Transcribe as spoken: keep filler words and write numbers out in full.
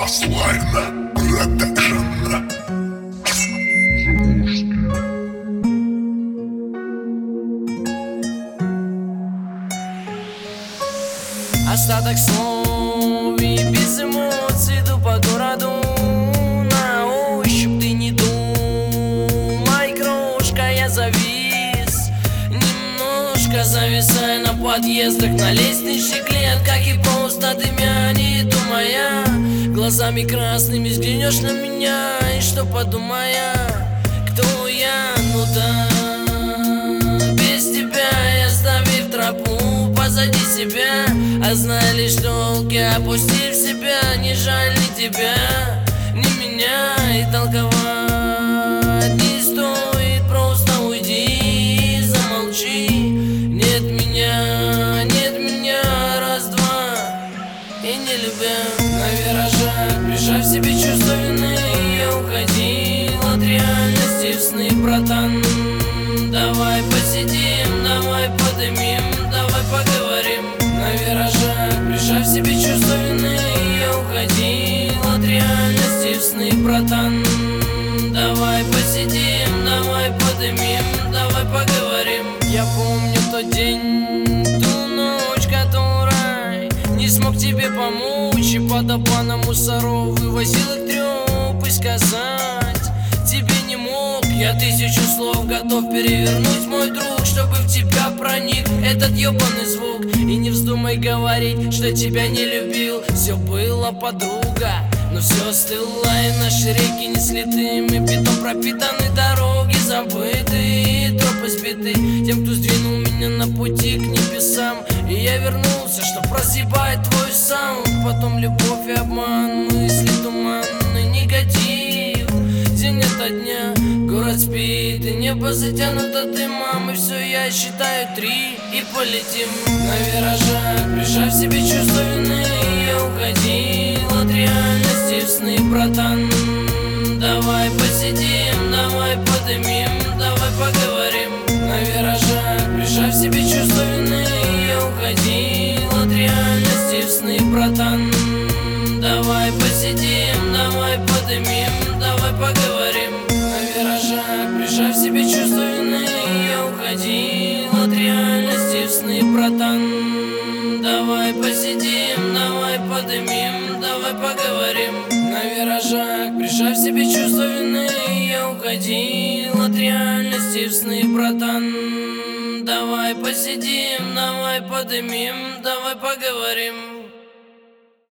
Масларна Продакшн. Остаток слов и без эмоций иду по городу. На ощупь ты не думай, крошка, я завис. Немножко зависая на подъездах, на лестничной клетках, и просто дымя, не думая, глазами красными взглянешь на меня, и что подумая, кто я, ну да, без тебя я, оставив тропу позади себя, а знали, что волки, опустив себя, не жаль ни тебя, ни меня, и толковать не стоит, просто уйди, замолчи. Нет меня, нет меня, раз-два, и не любя на виражах, прижав себе чувство вины, я уходил от реальности в сны, братан. Давай посидим, давай подымим, давай поговорим. На виражах, прижав себе чувство вины, я уходил от реальности в сны, братан. Давай посидим, давай подымим, давай поговорим. Я помню тот день, ту ночь, которой не смог тебе помочь, и под опаном мусоров вывозил их трёп, и сказать тебе не мог. Я тысячу слов готов перевернуть, мой друг, чтобы в тебя проник этот ёбаный звук. И не вздумай говорить, что тебя не любил. Все было, подруга, но все стыло, и наши реки несли дым, и бетон пропитаны, дороги забыты, и тропы сбиты тем, кто сдвинул меня на пути к небесам. И я вернулся, чтоб разъебать твой саунд. Потом любовь и обман, мысли туманный негатив. День ото дня, город спит, и небо затянуто дымом. И все, я считаю три, и полетим. На виражах, прижав себе чувство вины, я уходил от реальности в сны, братан. Давай посидим, давай подымим, давай поговорим. На виражах, прижав себе чувство вины, я уходил от реальности в сны, братан. Давай посидим, давай подымим, давай поговорим. На виражах, прижав себе чувство вины, я уходил от реальности в сны, братан. Давай посидим, давай подымим, давай поговорим. На виражах, прижав себе чувство вины, я уходил от реальности в сны, братан. Давай посидим, давай подымим, давай поговорим.